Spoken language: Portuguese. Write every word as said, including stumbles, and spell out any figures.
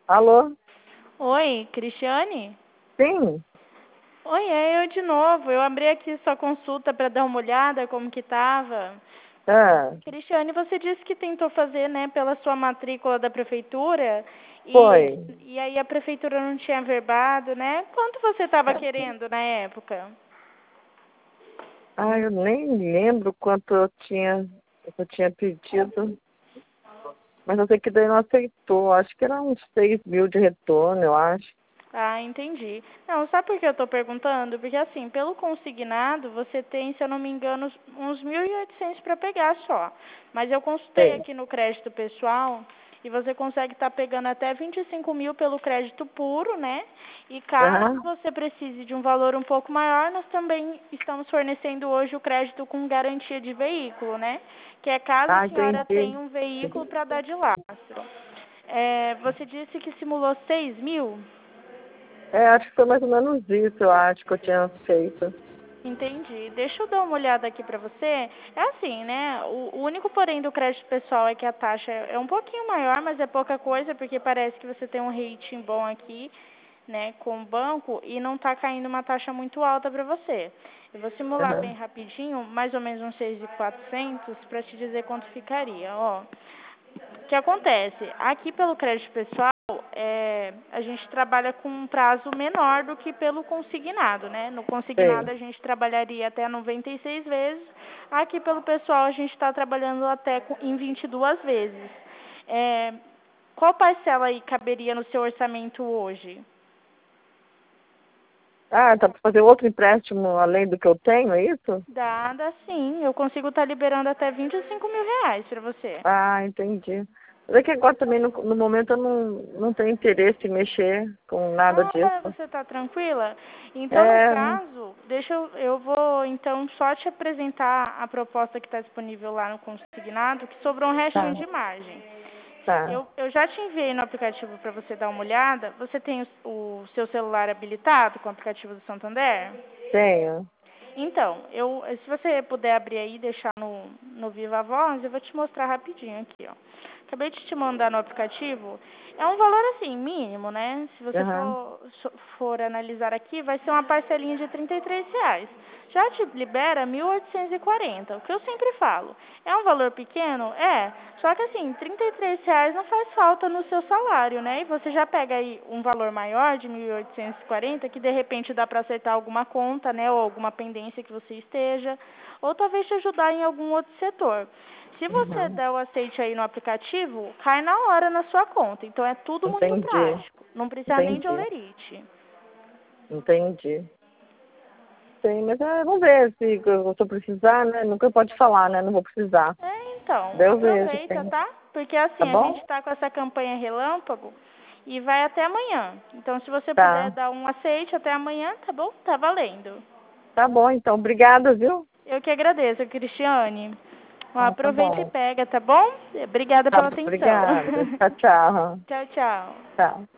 Alô? Oi, Cristiane? Sim? Oi, é eu de novo. Eu abri aqui sua consulta para dar uma olhada como que tava. Ah, Cristiane, você disse que tentou fazer, né, pela sua matrícula da prefeitura e, foi. e aí a prefeitura não tinha verbado, né? Quanto você estava querendo na época? Ah, eu nem lembro quanto eu tinha, eu tinha pedido, mas eu sei que daí não aceitou. Acho que era uns seis mil de retorno, eu acho. Ah, entendi. Não, sabe por que eu estou perguntando? Porque assim, pelo consignado, você tem, se eu não me engano, uns mil e oitocentos para pegar só. Mas eu consultei Sei. aqui no crédito pessoal e você consegue estar pegando até vinte e cinco mil pelo crédito puro, né? E caso Aham. você precise de um valor um pouco maior, nós também estamos fornecendo hoje o crédito com garantia de veículo, né? Que é caso a Ah, senhora entendi. tenha um veículo para dar de lastro. É, você disse que simulou seis mil? É, acho que foi mais ou menos isso, eu acho que eu tinha feito. Entendi. Deixa eu dar uma olhada aqui pra você. É assim, né? O, o único porém do crédito pessoal é que a taxa é um pouquinho maior, mas é pouca coisa, porque parece que você tem um rating bom aqui, né, com o banco e não tá caindo uma taxa muito alta pra você. Eu vou simular bem Aham. rapidinho, mais ou menos uns seis mil e quatrocentos para te dizer quanto ficaria, ó. O que acontece? Aqui pelo crédito pessoal, é, a gente trabalha com um prazo menor do que pelo consignado, né? No consignado Sei. a gente trabalharia até noventa e seis vezes, aqui pelo pessoal a gente está trabalhando até com, em vinte e duas vezes. É, qual parcela aí caberia no seu orçamento hoje? Ah, tá para fazer outro empréstimo além do que eu tenho, é isso? Dada sim, eu consigo estar liberando até vinte e cinco mil reais para você. Ah, entendi. Mas é que agora também, no, no momento, eu não, não tenho interesse em mexer com nada Ah, disso. você está tranquila? Então, no É, caso, deixa eu, eu vou então só te apresentar a proposta que está disponível lá no consignado, que sobrou um restinho tá, de margem. tá. Eu, eu já te enviei no aplicativo para você dar uma olhada. Você tem o, o seu celular habilitado com o aplicativo do Santander? Tenho. Então, eu, se você puder abrir aí e deixar no, no Viva Voz, eu vou te mostrar rapidinho aqui, ó. Acabei de te mandar no aplicativo. É um valor assim, mínimo, né? Se você Aham. for, so- for analisar aqui, vai ser uma parcelinha de trinta e três reais. Já te libera mil oitocentos e quarenta, o que eu sempre falo. É um valor pequeno? É. Só que assim, trinta e três reais não faz falta no seu salário, né? E você já pega aí um valor maior de mil oitocentos e quarenta, que de repente dá para acertar alguma conta, né? Ou alguma pendência que você esteja. Ou talvez te ajudar em algum outro setor. Se você Uhum. der o aceite aí no aplicativo, cai na hora na sua conta. Então é tudo muito Entendi. prático. Não precisa nem de Entendi. olerite. Entendi. Sim, mas é, vamos ver se eu se eu precisar, né? Nunca pode falar, né? Não vou precisar. É, então, Daí eu vejo, aproveita, sim. tá? Porque Tá assim, a gente bom? tá com essa campanha relâmpago e vai até amanhã. Então, se você puder Tá. dar um aceite até amanhã, tá bom? Tá valendo. Tá bom, então. Obrigada, viu? Eu que agradeço, Cristiane. Ó, Ah, tá aproveita e bom. pega, tá bom? Obrigada Tá, pela atenção. obrigada. Tchau, tchau. Tchau, tchau. Tchau.